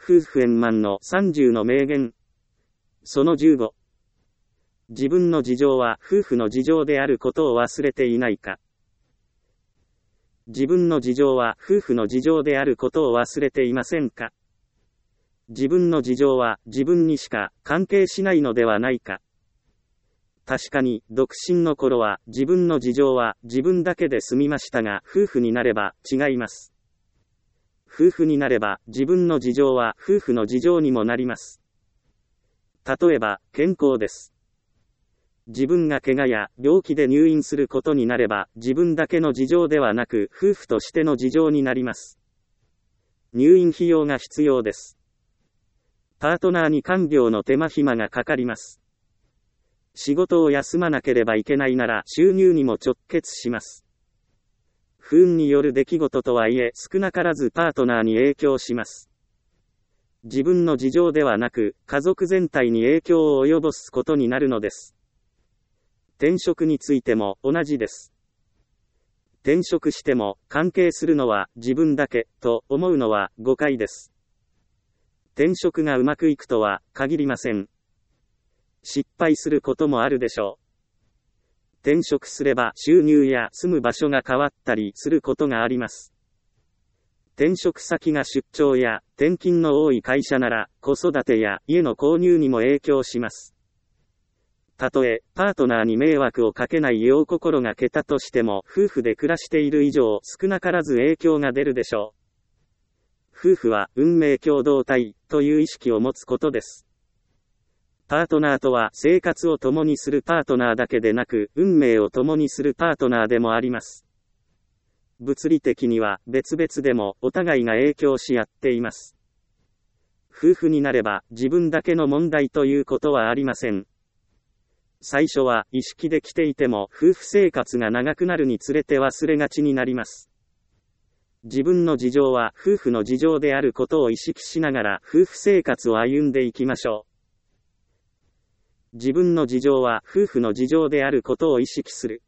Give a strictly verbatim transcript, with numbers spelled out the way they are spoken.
夫婦円満のさんじゅうの名言。そのじゅうご。自分の事情は夫婦の事情であることを忘れていないか。自分の事情は夫婦の事情であることを忘れていませんか。自分の事情は自分にしか関係しないのではないか。確かに、独身の頃は自分の事情は自分だけで済みましたが、夫婦になれば違います。夫婦になれば自分の事情は夫婦の事情にもなります。例えば、健康です。自分が怪我や病気で入院することになれば、自分だけの事情ではなく、夫婦としての事情になります。入院費用が必要です。パートナーに看病の手間暇がかかります。仕事を休まなければいけないなら、収入にも直結します。不運による出来事とはいえ、少なからずパートナーに影響します。自分の事情ではなく、家族全体に影響を及ぼすことになるのです。転職についても同じです。転職しても関係するのは自分だけと思うのは誤解です。転職がうまくいくとは限りません。失敗することもあるでしょう。転職すれば収入や住む場所が変わったりすることがあります。転職先が出張や転勤の多い会社なら子育てや家の購入にも影響します。たとえ、パートナーに迷惑をかけないよう心がけたとしても、夫婦で暮らしている以上、少なからず影響が出るでしょう。夫婦は、運命共同体、という意識を持つことです。パートナーとは、生活を共にするパートナーだけでなく、運命を共にするパートナーでもあります。物理的には、別々でも、お互いが影響し合っています。夫婦になれば、自分だけの問題ということはありません。最初は意識できていても夫婦生活が長くなるにつれて忘れがちになります。自分の事情は夫婦の事情であることを意識しながら夫婦生活を歩んでいきましょう。自分の事情は夫婦の事情であることを意識する。